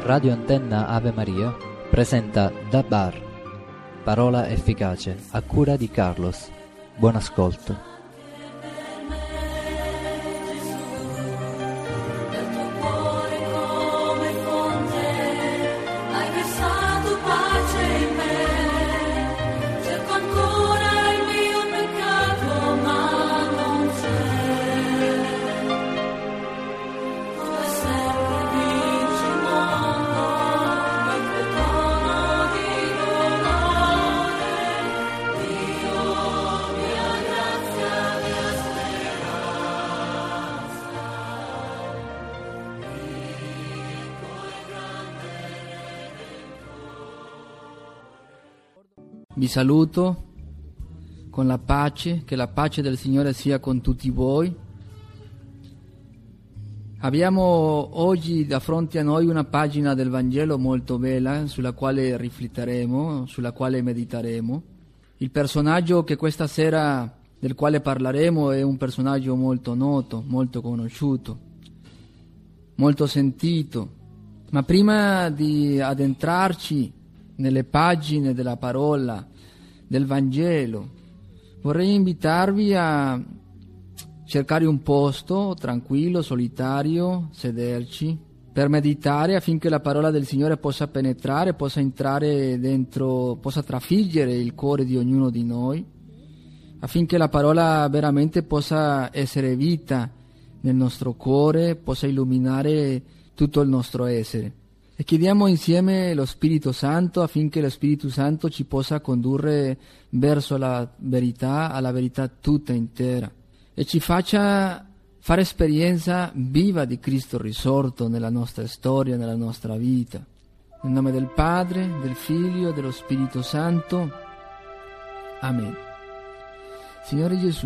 Radio Antenna Ave Maria presenta Da Bar, parola efficace, a cura di Carlos. Buon ascolto. Vi saluto con la pace, che la pace del Signore sia con tutti voi. Abbiamo oggi da fronte a noi una pagina del Vangelo molto bella sulla quale rifletteremo, sulla quale mediteremo. Il personaggio che questa sera del quale parleremo è un personaggio molto noto, molto conosciuto, molto sentito. Ma prima di addentrarci nelle pagine della parola del Vangelo, vorrei invitarvi a cercare un posto tranquillo, solitario, sederci per meditare affinché la parola del Signore possa penetrare, possa entrare dentro, possa trafiggere il cuore di ognuno di noi, affinché la parola veramente possa essere vita nel nostro cuore, possa illuminare tutto il nostro essere. E chiediamo insieme lo Spirito Santo affinché lo Spirito Santo ci possa condurre verso la verità, alla verità tutta intera, e ci faccia fare esperienza viva di Cristo risorto nella nostra storia, nella nostra vita. Nel nome del Padre, del Figlio e dello Spirito Santo. Amen. Signore Gesù,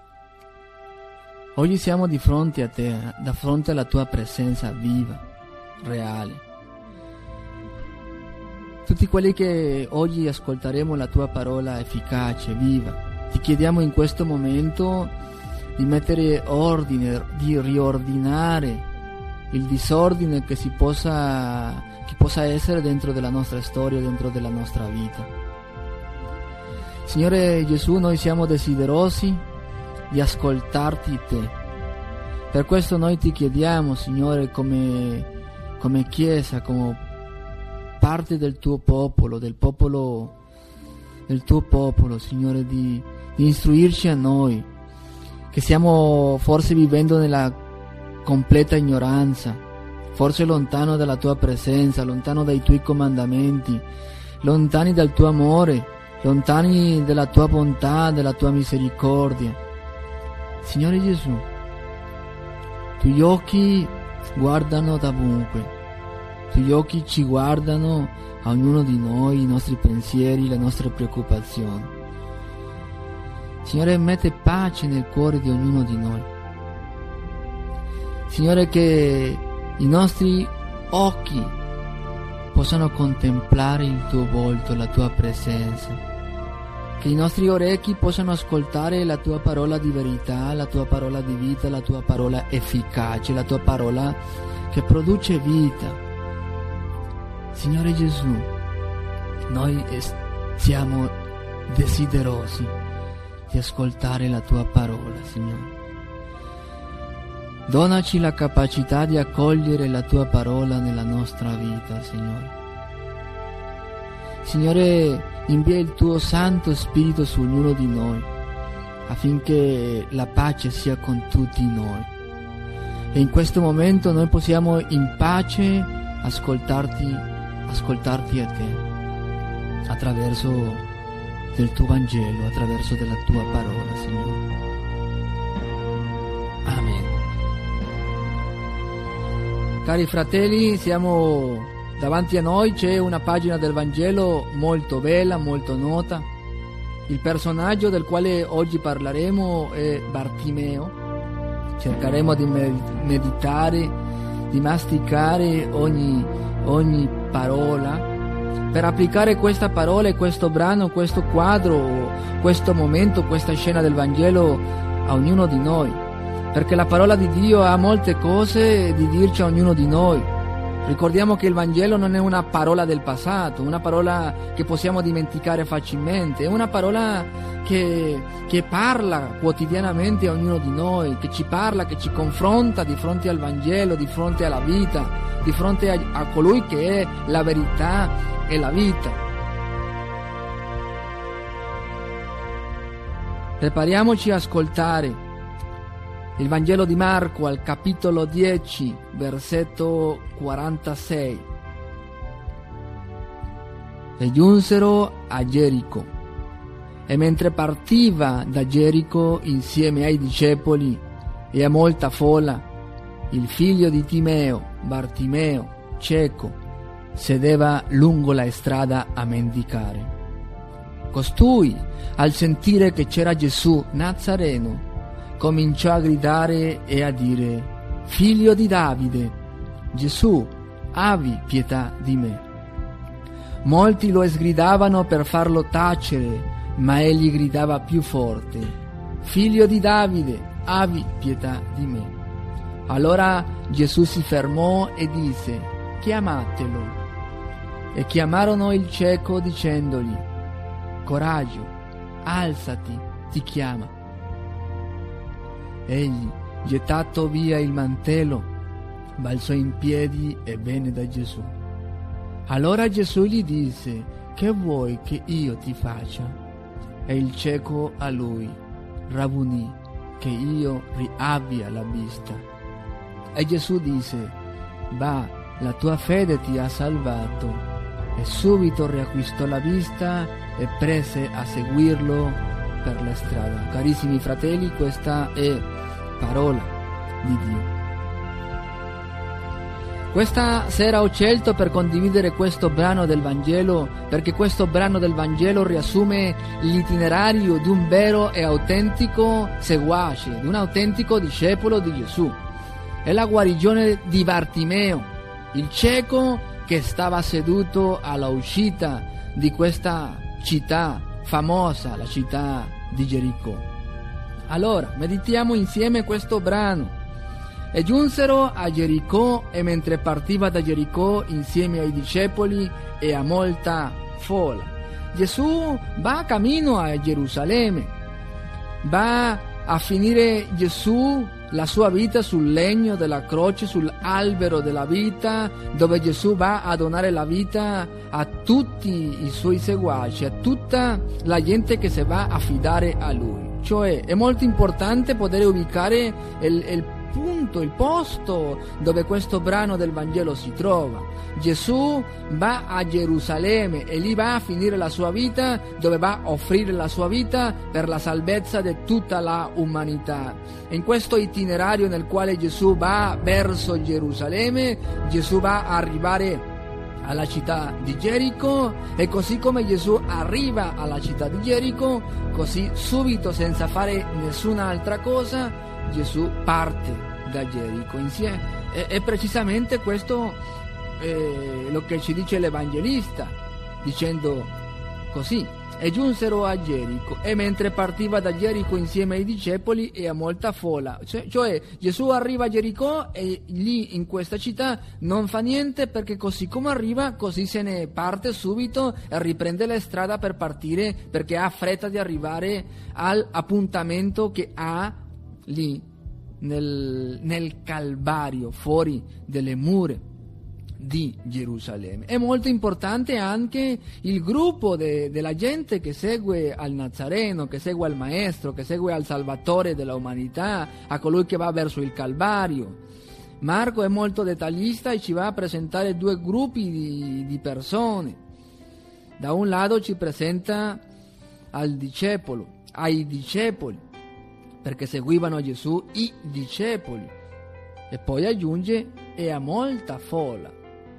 oggi siamo di fronte a Te, di fronte alla Tua presenza viva, reale. Tutti quelli che oggi ascolteremo la Tua parola efficace, viva, ti chiediamo in questo momento di mettere ordine, di riordinare il disordine che possa essere dentro della nostra storia, dentro della nostra vita. Signore Gesù, noi siamo desiderosi di ascoltarti Te. Per questo noi ti chiediamo, Signore, come Chiesa, come parte del tuo popolo, del tuo popolo, Signore, di istruirci a noi, che stiamo forse vivendo nella completa ignoranza, forse lontano dalla tua presenza, lontano dai tuoi comandamenti, lontani dal tuo amore, lontani della tua bontà, della tua misericordia. Signore Gesù, i tuoi occhi guardano dovunque. I tuoi occhi ci guardano a ognuno di noi, i nostri pensieri, le nostre preoccupazioni. Signore, mette pace nel cuore di ognuno di noi. Signore, che i nostri occhi possano contemplare il tuo volto, la tua presenza. Che i nostri orecchi possano ascoltare la tua parola di verità, la tua parola di vita, la tua parola efficace, la tua parola che produce vita. Signore Gesù, noi siamo desiderosi di ascoltare la Tua parola, Signore. Donaci la capacità di accogliere la Tua parola nella nostra vita, Signore. Signore, invia il Tuo Santo Spirito su ognuno di noi, affinché la pace sia con tutti noi. E in questo momento noi possiamo in pace ascoltarti a Te, attraverso del Tuo Vangelo, attraverso della Tua parola, Signore. Amen. Cari fratelli, davanti a noi c'è una pagina del Vangelo molto bella, molto nota. Il personaggio del quale oggi parleremo è Bartimeo. Cercheremo di meditare, di masticare ogni parola, per applicare questa parola e questo brano, questo quadro, questo momento, questa scena del Vangelo a ognuno di noi, perché la parola di Dio ha molte cose di dirci a ognuno di noi. Ricordiamo che il Vangelo non è una parola del passato, una parola che possiamo dimenticare facilmente, è una parola che parla quotidianamente a ognuno di noi, che ci parla, che ci confronta di fronte al Vangelo, di fronte alla vita, di fronte a colui che è la verità e la vita. Prepariamoci a ascoltare il Vangelo di Marco al capitolo 10, versetto 46. E giunsero a Gerico, e mentre partiva da Gerico insieme ai discepoli e a molta folla, il figlio di Timeo, Bartimeo, cieco, sedeva lungo la strada a mendicare. Costui, al sentire che c'era Gesù Nazareno, cominciò a gridare e a dire: Figlio di Davide, Gesù, abbi pietà di me. Molti lo sgridavano per farlo tacere, ma egli gridava più forte: Figlio di Davide, abbi pietà di me. Allora Gesù si fermò e disse: Chiamatelo. E chiamarono il cieco dicendogli: Coraggio, alzati, ti chiama. Egli, gettato via il mantello, balzò in piedi e venne da Gesù. Allora Gesù gli disse: Che vuoi che io ti faccia? E il cieco a lui: Rabbuni, che io riabbia la vista. E Gesù disse: Va, la tua fede ti ha salvato. E subito riacquistò la vista e prese a seguirlo per la strada. Carissimi fratelli, questa è parola di Dio. Questa sera ho scelto per condividere questo brano del Vangelo perché questo brano del Vangelo riassume l'itinerario di un vero e autentico seguace, di un autentico discepolo di Gesù. È la guarigione di Bartimeo, il cieco che stava seduto alla uscita di questa città famosa, la città di Gerico. Allora, meditiamo insieme questo brano. E giunsero a Gerico, e mentre partiva da Gerico insieme ai discepoli e a molta folla. Gesù va a cammino a Gerusalemme, va a finire Gesù la sua vita sul legno della croce, sull'albero della vita, dove Gesù va a donare la vita a tutti i suoi seguaci, a tutta la gente che si va a fidare a Lui. Cioè è molto importante poter ubicare il punto, il posto dove questo brano del Vangelo si trova. Gesù va a Gerusalemme e lì va a finire la sua vita, dove va a offrire la sua vita per la salvezza di tutta la umanità. In questo itinerario nel quale Gesù va verso Gerusalemme, Gesù va a arrivare alla città di Gerico, e così come Gesù arriva alla città di Gerico, così subito, senza fare nessun'altra cosa, Gesù parte da Gerico insieme. E precisamente questo lo che ci dice l'Evangelista, dicendo così: e giunsero a Gerico, e mentre partiva da Gerico insieme ai discepoli e a molta folla. Cioè Gesù arriva a Gerico e lì in questa città non fa niente, perché così come arriva così se ne parte subito e riprende la strada per partire, perché ha fretta di arrivare all'appuntamento che ha lì nel Calvario, fuori delle mura di Gerusalemme. È molto importante anche il gruppo della gente che segue al Nazareno, che segue al Maestro, che segue al Salvatore della umanità, a colui che va verso il Calvario. Marco è molto dettaglista e ci va a presentare due gruppi di persone. Da un lato ci presenta ai discepoli, perché seguivano Gesù i discepoli, e poi aggiunge e a molta folla.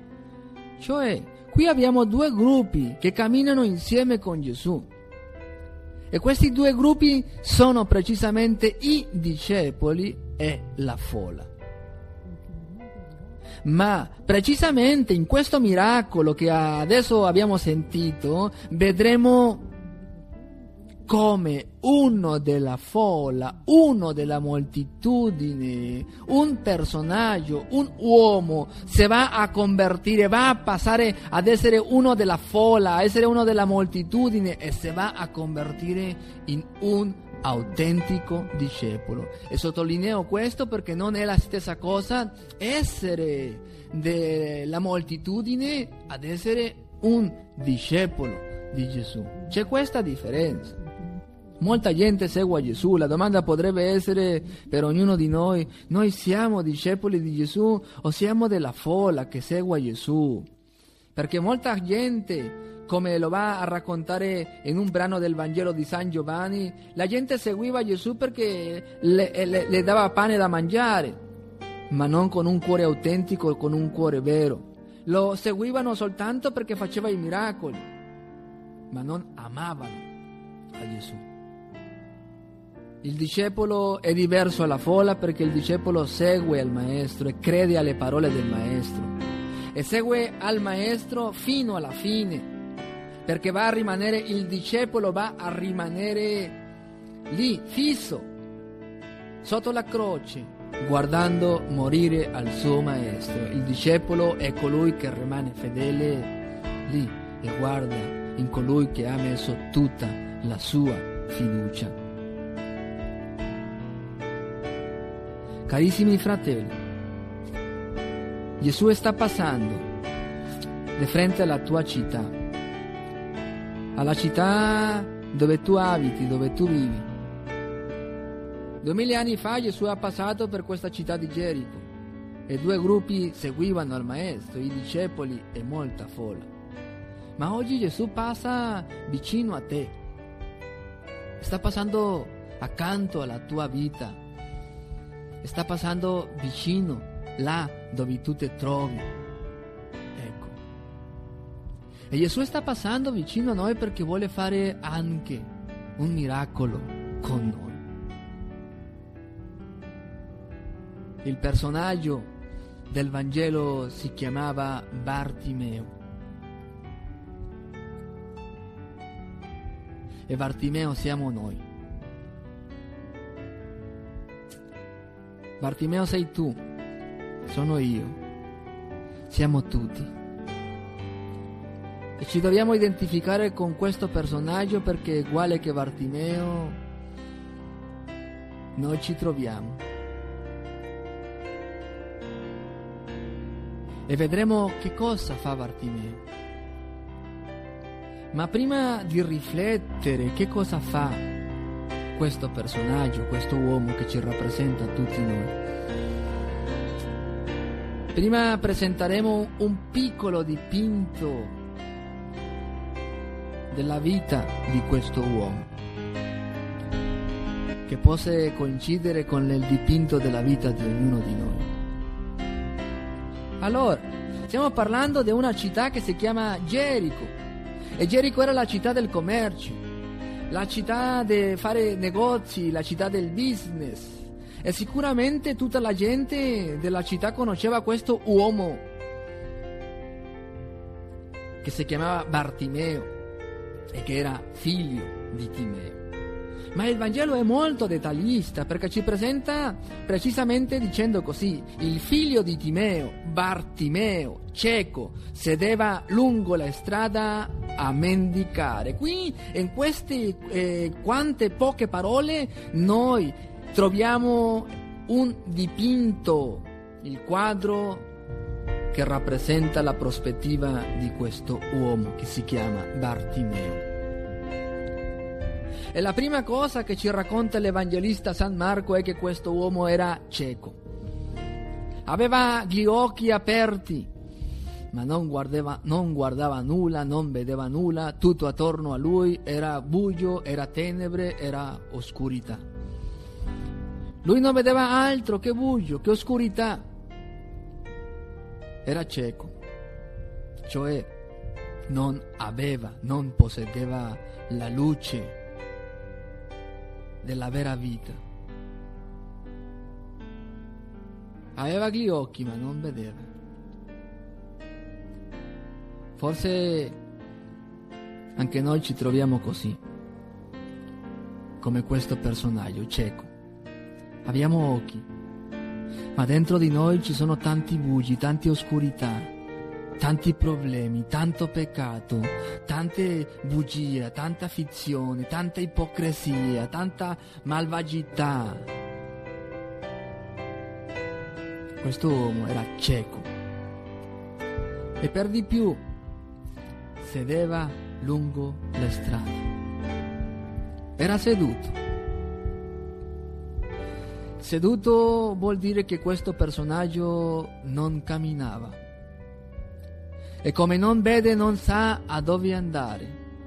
Cioè, qui abbiamo due gruppi che camminano insieme con Gesù. E questi due gruppi sono precisamente i discepoli e la folla. Ma precisamente in questo miracolo che adesso abbiamo sentito, vedremo come uno della folla, uno della moltitudine, un personaggio, un uomo si va a convertire, va a passare ad essere uno della folla, a essere uno della moltitudine e si va a convertire in un autentico discepolo. E sottolineo questo perché non è la stessa cosa essere della moltitudine ad essere un discepolo di Gesù. C'è questa differenza. Molta gente segue Gesù. La domanda potrebbe essere per ognuno di noi: noi siamo discepoli di Gesù o siamo della folla che segue Gesù? Perché molta gente, come lo va a raccontare in un brano del Vangelo di San Giovanni, la gente seguiva Gesù perché le dava pane da mangiare, ma non con un cuore autentico, con un cuore vero. Lo seguivano soltanto perché faceva i miracoli, ma non amavano a Gesù. Il discepolo è diverso dalla folla perché il discepolo segue al maestro e crede alle parole del maestro e segue al maestro fino alla fine, perché va a rimanere, il discepolo va a rimanere lì fisso sotto la croce, guardando morire al suo maestro. Il discepolo è colui che rimane fedele lì e guarda in colui che ha messo tutta la sua fiducia. Carissimi fratelli, Gesù sta passando di fronte alla tua città, alla città dove tu abiti, dove tu vivi. 2000 anni fa Gesù è passato per questa città di Gerico e due gruppi seguivano il maestro, i discepoli e molta folla. Ma oggi Gesù passa vicino a te, sta passando accanto alla tua vita, sta passando vicino là dove tu ti trovi. Ecco. E Gesù sta passando vicino a noi perché vuole fare anche un miracolo con noi. Il personaggio del Vangelo si chiamava Bartimeo. E Bartimeo siamo noi. Bartimeo sei tu, sono io, siamo tutti. E ci dobbiamo identificare con questo personaggio perché uguale che Bartimeo noi ci troviamo. E vedremo che cosa fa Bartimeo. Ma prima di riflettere che cosa fa questo personaggio, questo uomo che ci rappresenta tutti noi, prima presenteremo un piccolo dipinto della vita di questo uomo che possa coincidere con il dipinto della vita di ognuno di noi. Allora, stiamo parlando di una città che si chiama Gerico, e Gerico era la città del commercio, la città di fare negozi, la città del business, e sicuramente tutta la gente della città conosceva questo uomo che si chiamava Bartimeo e che era figlio di Timeo. Ma il Vangelo è molto dettaglista perché ci presenta precisamente dicendo così: il figlio di Timeo, Bartimeo, cieco, sedeva lungo la strada a mendicare. Qui in queste quante poche parole noi troviamo un dipinto, il quadro che rappresenta la prospettiva di questo uomo che si chiama Bartimeo. E la prima cosa che ci racconta l'Evangelista San Marco è che questo uomo era cieco. Aveva gli occhi aperti, ma non guardava nulla, non vedeva nulla. Tutto attorno a lui era buio, era tenebre, era oscurità. Lui non vedeva altro che buio, che oscurità. Era cieco, cioè non possedeva la luce della vera vita. Aveva gli occhi ma non vedeva. Forse anche noi ci troviamo così. come questo personaggio cieco. Abbiamo occhi, ma dentro di noi ci sono tanti bugi, tante oscurità, tanti problemi, tanto peccato, tante bugie, tanta finzione, tanta ipocrisia, tanta malvagità. Questo uomo era cieco e per di più sedeva lungo la strada. Era seduto. Seduto vuol dire che questo personaggio non camminava e come non vede non sa a dove andare.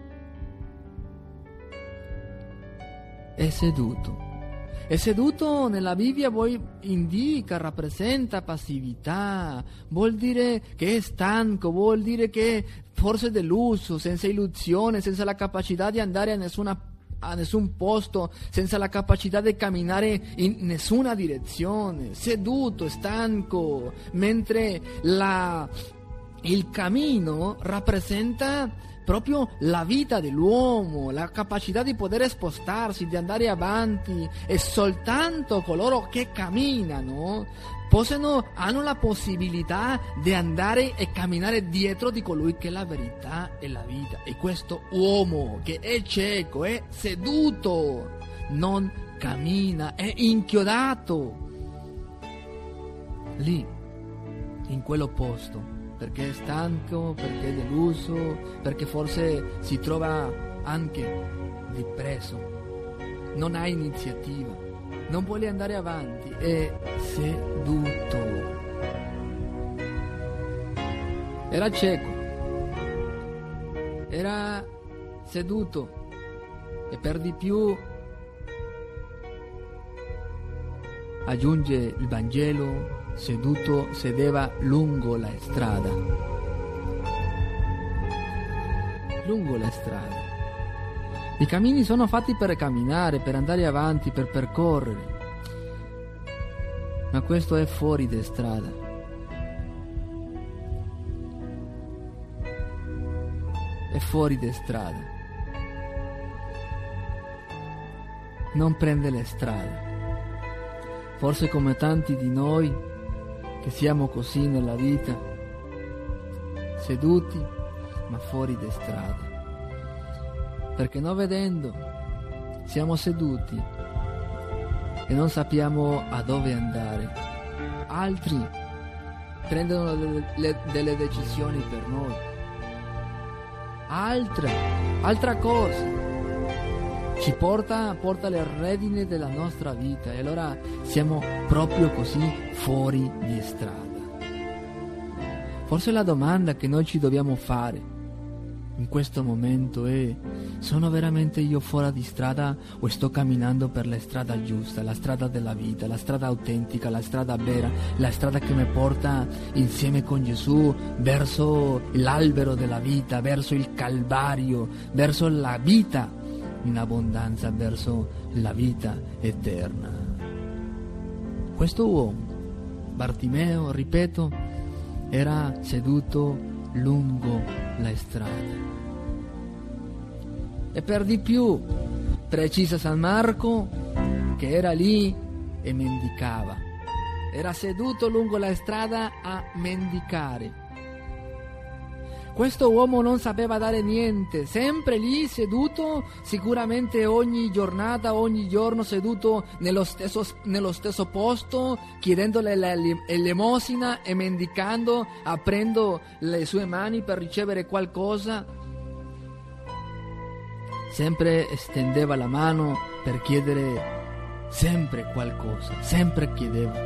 È seduto. E seduto nella Bibbia indica, rappresenta passività, vuol dire che è stanco, vuol dire che forse è deluso, senza illusione, senza la capacità di andare a nessun posto, senza la capacità di camminare in nessuna direzione, seduto, stanco, mentre il cammino rappresenta proprio la vita dell'uomo, la capacità di poter spostarsi, di andare avanti, e soltanto coloro che camminano hanno la possibilità di andare e camminare dietro di colui che è la verità e la vita. E questo uomo che è cieco, è seduto, non cammina, è inchiodato lì, in quello posto, perché è stanco, perché è deluso, perché forse si trova anche depresso, non ha iniziativa, non vuole andare avanti, è seduto. Era cieco, era seduto e per di più aggiunge il Vangelo, seduto sedeva lungo la strada. Lungo la strada. I cammini sono fatti per camminare, per andare avanti, per percorrere. Ma questo è fuori di strada. È fuori di strada. Non prende le strade. Forse come tanti di noi che siamo così nella vita, seduti ma fuori di strada, perché non vedendo siamo seduti e non sappiamo a dove andare. Altri prendono delle decisioni per noi, altra cosa ci porta le redini della nostra vita, e allora siamo proprio così fuori di strada. Forse la domanda che noi ci dobbiamo fare in questo momento è: sono veramente io fuori di strada o sto camminando per la strada giusta, la strada della vita, la strada autentica, la strada vera, la strada che mi porta insieme con Gesù verso l'albero della vita, verso il Calvario, verso la vita in abbondanza, verso la vita eterna. Questo uomo, Bartimeo, ripeto, era seduto lungo la strada. E per di più, precisa San Marco, che era lì e mendicava. Era seduto lungo la strada a mendicare. Questo uomo non sapeva dare niente, sempre lì seduto, sicuramente ogni giornata, ogni giorno seduto nello stesso posto, chiedendo l'elemosina e mendicando, aprendo le sue mani per ricevere qualcosa. Sempre stendeva la mano per chiedere sempre qualcosa, sempre chiedeva,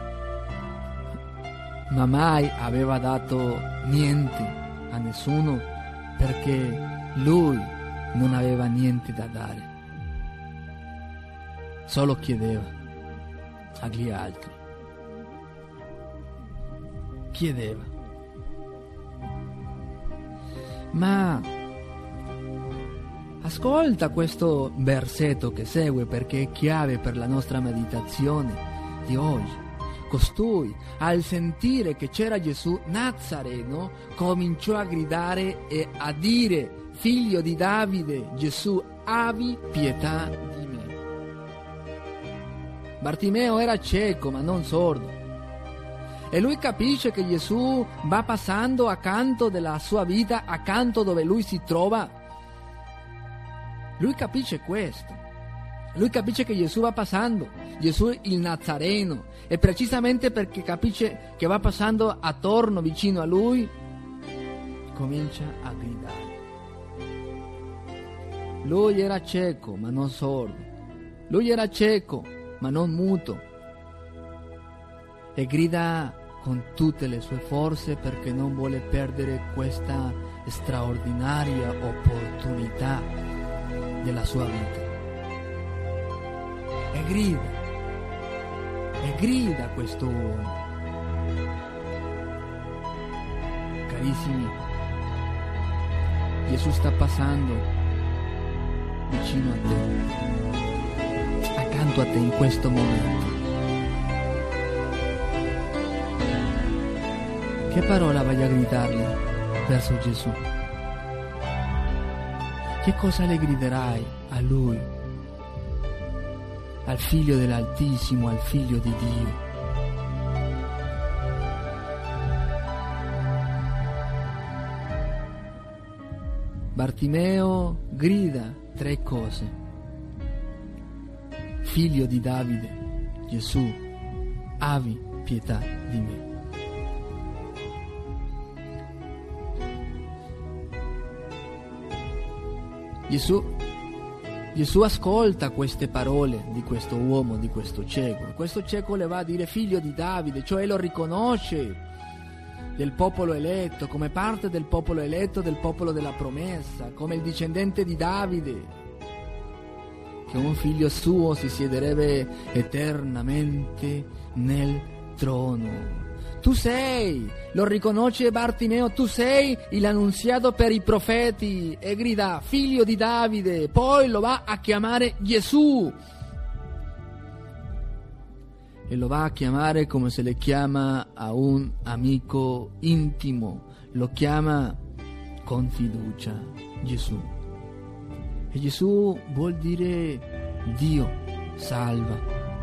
ma mai aveva dato niente a nessuno, perché lui non aveva niente da dare, solo chiedeva agli altri, chiedeva. Ma ascolta questo versetto che segue, perché è chiave per la nostra meditazione di oggi. Costui, al sentire che c'era Gesù Nazareno, cominciò a gridare e a dire: figlio di Davide, Gesù, abbi pietà di me. Bartimeo era cieco ma non sordo, e lui capisce che Gesù va passando accanto della sua vita, accanto dove lui si trova. Lui capisce questo. Lui capisce che Gesù va passando, Gesù il Nazareno, e precisamente perché capisce che va passando attorno, vicino a lui, comincia a gridare. Lui era cieco ma non sordo, lui era cieco ma non muto, e grida con tutte le sue forze perché non vuole perdere questa straordinaria opportunità della sua vita. E grida questo uomo. Carissimi, Gesù sta passando vicino a te, accanto a te in questo momento. Che parola vai a gridargli verso Gesù? Che cosa le griderai a Lui, al Figlio dell'Altissimo, al Figlio di Dio? Bartimeo grida 3 cose. Figlio di Davide, Gesù, abbi pietà di me. Gesù ascolta queste parole di questo uomo, di questo cieco. Questo cieco le va a dire figlio di Davide, cioè lo riconosce del popolo eletto, come parte del popolo eletto, del popolo della promessa, come il discendente di Davide, che un figlio suo si siederebbe eternamente nel trono. Tu sei, lo riconosce Bartimeo, tu sei l'annunziato per i profeti, e grida figlio di Davide, poi lo va a chiamare Gesù, e lo va a chiamare come se le chiama a un amico intimo, lo chiama con fiducia Gesù. E Gesù vuol dire Dio salva,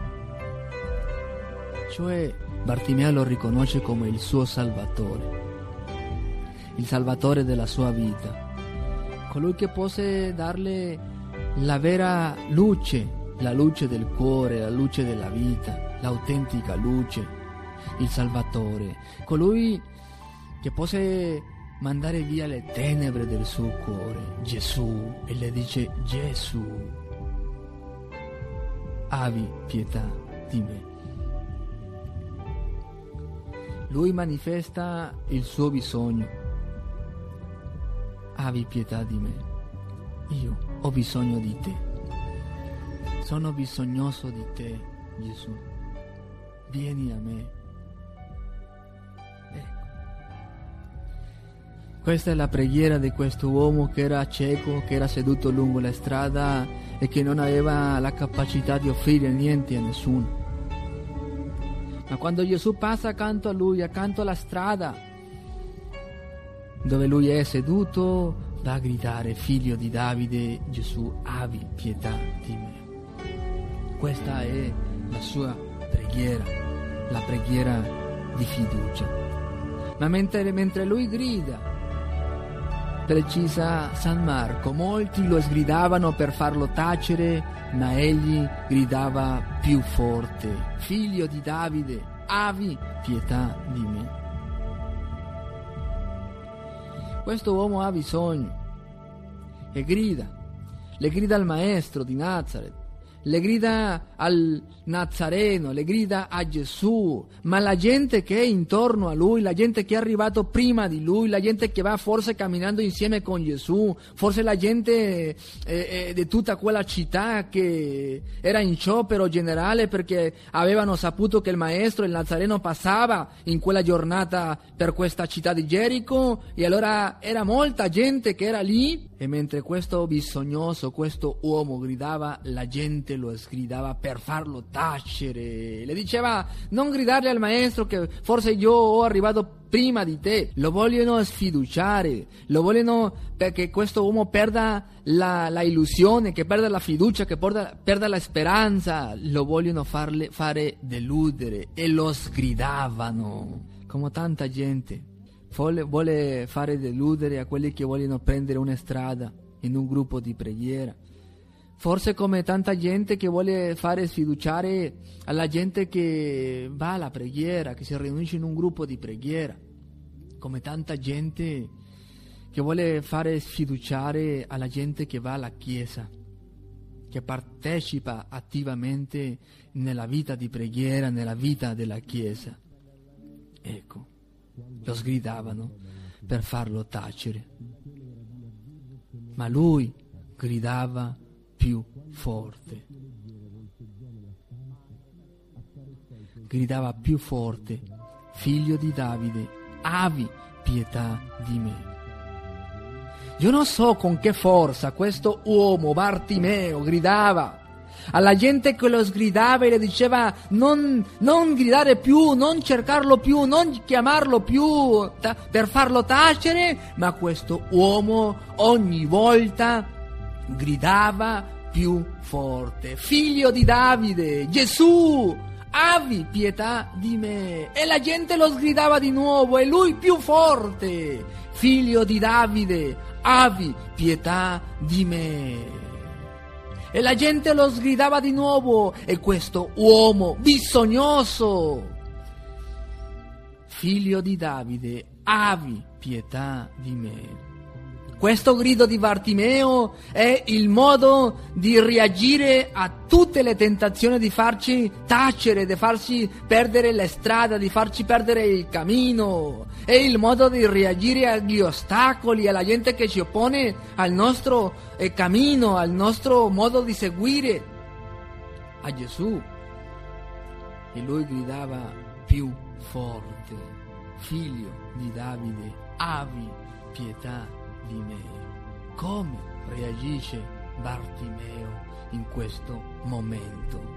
cioè Bartimeo lo riconosce come il suo Salvatore, il Salvatore della sua vita, colui che possa darle la vera luce, la luce del cuore, la luce della vita, l'autentica luce, il Salvatore, colui che possa mandare via le tenebre del suo cuore, Gesù, e le dice Gesù, abbi pietà di me. Lui manifesta il suo bisogno. Abbi pietà di me. Io ho bisogno di te. Sono bisognoso di te, Gesù. Vieni a me. Ecco. Questa è la preghiera di questo uomo che era cieco, che era seduto lungo la strada e che non aveva la capacità di offrire niente a nessuno. Ma quando Gesù passa accanto a lui, accanto alla strada dove lui è seduto, va a gridare figlio di Davide, Gesù, abbi pietà di me. Questa è la sua preghiera, la preghiera di fiducia. Ma mentre lui grida, precisa San Marco, molti lo sgridavano per farlo tacere, ma egli gridava più forte, figlio di Davide, abbi pietà di me. Questo uomo ha bisogno e grida, le grida al maestro di Nazareth, le grida al Nazareno, le grida a Gesù, ma la gente che è intorno a lui, la gente che è arrivato prima di lui, la gente che va forse camminando insieme con Gesù, forse la gente di tutta quella città che era in sciopero generale perché avevano saputo che il maestro, il Nazareno, passava in quella giornata per questa città di Gerico, e allora era molta gente che era lì E mentre questo bisognoso, questo uomo gridava, la gente lo sgridava per farlo tacere. Le diceva: non gridarle al maestro che forse io ho arrivato prima di te. Lo vogliono sfiduciare, lo vogliono perché questo uomo perda la illusione, che perda la fiducia, che perda la speranza. Lo vogliono fare deludere e lo sgridavano, come tanta gente vuole fare deludere a quelli che vogliono prendere una strada in un gruppo di preghiera. Forse come tanta gente che vuole fare sfiduciare alla gente che va alla preghiera, che si riunisce in un gruppo di preghiera. Come tanta gente che vuole fare sfiduciare alla gente che va alla chiesa, che partecipa attivamente nella vita di preghiera, nella vita della chiesa. Ecco, lo sgridavano per farlo tacere, ma lui gridava più forte. Gridava più forte: figlio di Davide, abbi pietà di me. Io non so con che forza questo uomo Bartimeo gridava alla gente che lo sgridava e le diceva: non gridare più, non cercarlo più, non chiamarlo più per farlo tacere, ma questo uomo ogni volta gridava più forte: figlio di Davide, Gesù, abbi pietà di me. E la gente lo sgridava di nuovo e lui più forte: figlio di Davide, abbi pietà di me. E la gente lo sgridava di nuovo e questo uomo bisognoso: figlio di Davide, abbi pietà di me. Questo grido di Bartimeo è il modo di reagire a tutte le tentazioni di farci tacere, di farci perdere la strada, di farci perdere il cammino. È il modo di reagire agli ostacoli, alla gente che si oppone al nostro cammino, al nostro modo di seguire a Gesù. E lui gridava più forte: figlio di Davide, abbi pietà di me. Come reagisce Bartimeo in questo momento?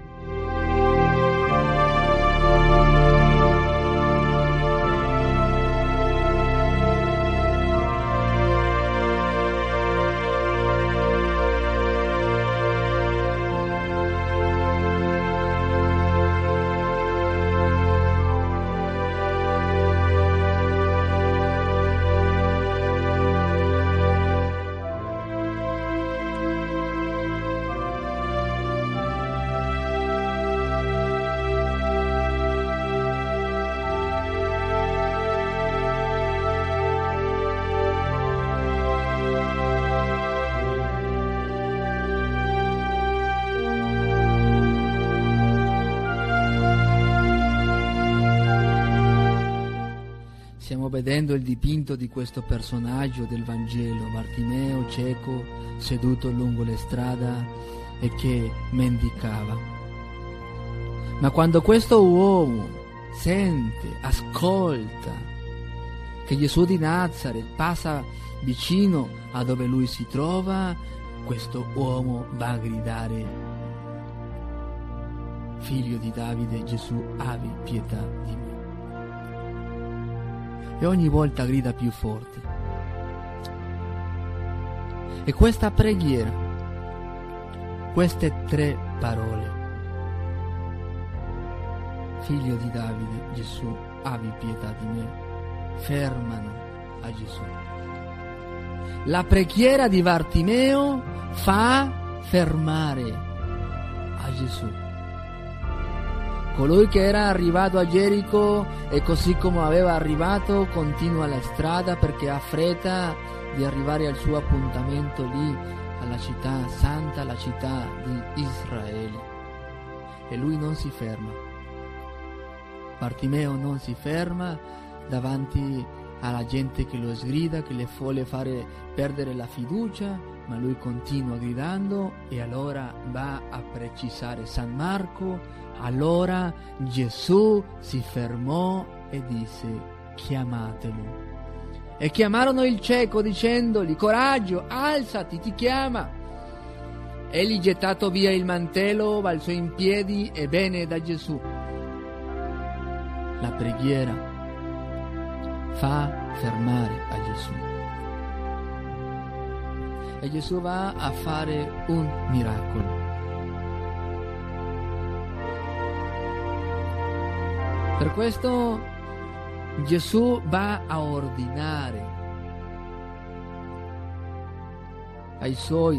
Stiamo vedendo il dipinto di questo personaggio del Vangelo, Bartimeo cieco, seduto lungo le strade e che mendicava. Ma quando questo uomo sente, ascolta che Gesù di Nazaret passa vicino a dove lui si trova, questo uomo va a gridare: figlio di Davide, Gesù, abbi pietà di me. E ogni volta grida più forte. E questa preghiera, queste 3 parole: figlio di Davide, Gesù, abbi pietà di me, fermano a Gesù. La preghiera di Bartimeo fa fermare a Gesù. Colui che era arrivato a Gerico e così come aveva arrivato continua la strada perché ha fretta di arrivare al suo appuntamento lì, alla città santa, la città di Israele. E lui non si ferma. Bartimeo non si ferma davanti alla gente che lo sgrida, che le vuole fare perdere la fiducia, ma lui continua gridando. E allora va a precisare San Marco: allora Gesù si fermò e disse: chiamatelo. E chiamarono il cieco dicendogli: coraggio, alzati, ti chiama. Egli, gettato via il mantello, balzò in piedi e venne da Gesù. La preghiera fa fermare a Gesù. E Gesù va a fare un miracolo. Per questo Gesù va a ordinare ai suoi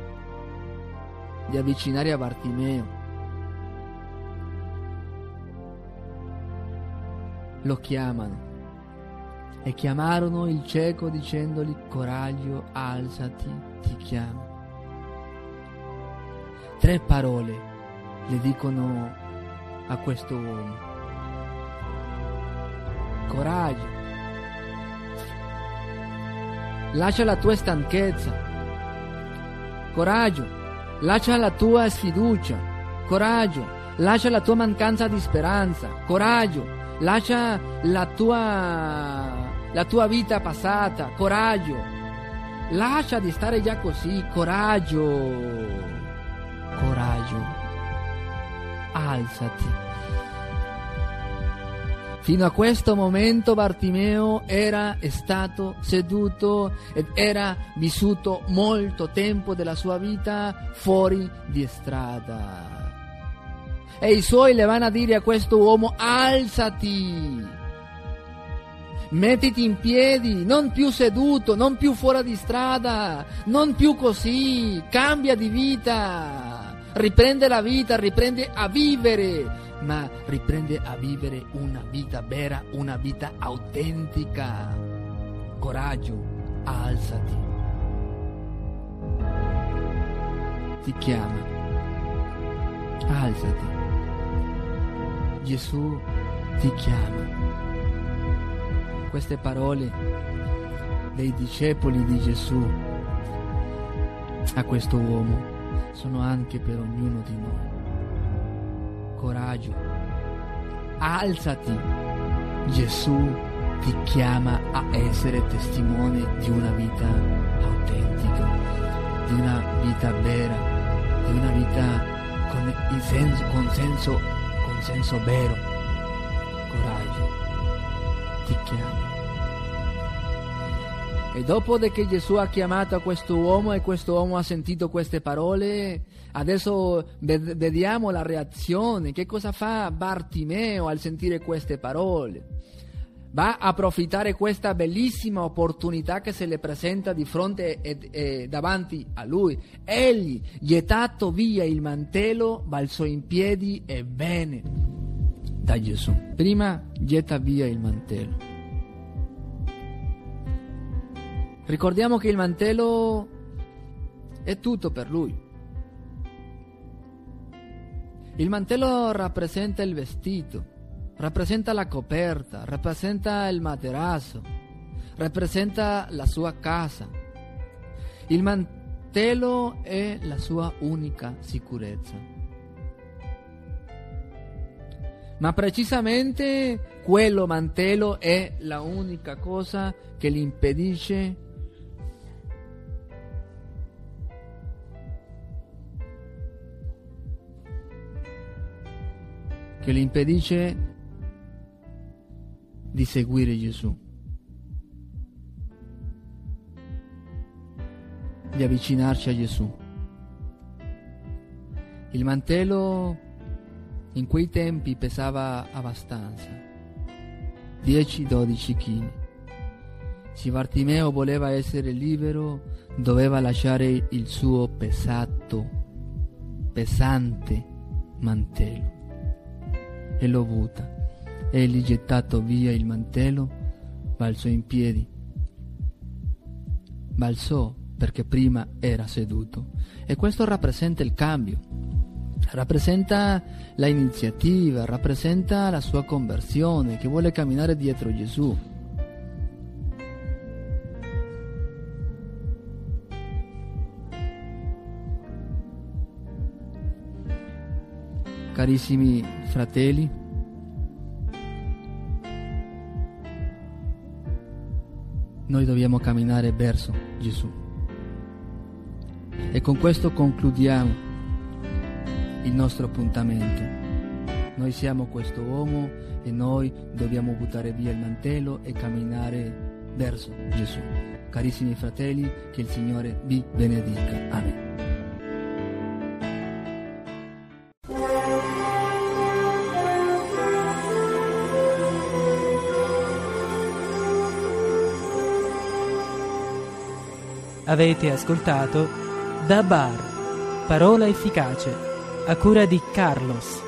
di avvicinare a Bartimeo. Lo chiamano e chiamarono il cieco dicendogli: coraggio, alzati, ti chiamo. 3 parole le dicono a questo uomo: coraggio, lascia la tua stanchezza, coraggio, lascia la tua sfiducia, coraggio, lascia la tua mancanza di speranza, coraggio, lascia la tua vita passata, coraggio, lascia di stare già così, coraggio, coraggio, alzati. Fino a questo momento Bartimeo era stato seduto ed era vissuto molto tempo della sua vita fuori di strada. E i suoi le vanno a dire a questo uomo: alzati, mettiti in piedi, non più seduto, non più fuori di strada, non più così, cambia di vita, riprende la vita, riprende a vivere. Ma riprende a vivere una vita vera, una vita autentica. Coraggio, alzati. Ti chiama. Alzati. Gesù ti chiama. Queste parole dei discepoli di Gesù a questo uomo sono anche per ognuno di noi. Coraggio, alzati, Gesù ti chiama a essere testimone di una vita autentica, di una vita vera, di una vita con senso vero. Coraggio, ti chiama. E dopo che Gesù ha chiamato a questo uomo e questo uomo ha sentito queste parole, adesso vediamo la reazione. Che cosa fa Bartimeo al sentire queste parole? Va a approfittare questa bellissima opportunità che se le presenta di fronte e davanti a lui. Egli, gettato via il mantello, balzò in piedi e venne da Gesù. Prima getta via il mantello. Ricordiamo che il mantello è tutto per lui. Il mantello rappresenta il vestito, rappresenta la coperta, rappresenta il materasso, rappresenta la sua casa. Il mantello è la sua unica sicurezza. Ma precisamente quello mantello è la unica cosa che gli impedisce di seguire Gesù, di avvicinarci a Gesù. Il mantello in quei tempi pesava abbastanza, 10-12 kg. Se Bartimeo voleva essere libero, doveva lasciare il suo pesante mantello. E lo butta. Egli, gettato via il mantello, balzò in piedi. Balzò perché prima era seduto. E questo rappresenta il cambio, rappresenta la iniziativa, rappresenta la sua conversione, che vuole camminare dietro Gesù. Carissimi fratelli, noi dobbiamo camminare verso Gesù. E con questo concludiamo il nostro appuntamento. Noi siamo questo uomo e noi dobbiamo buttare via il mantello e camminare verso Gesù. Carissimi fratelli, che il Signore vi benedica. Amen. Avete ascoltato Da Bar, parola efficace, a cura di Carlos.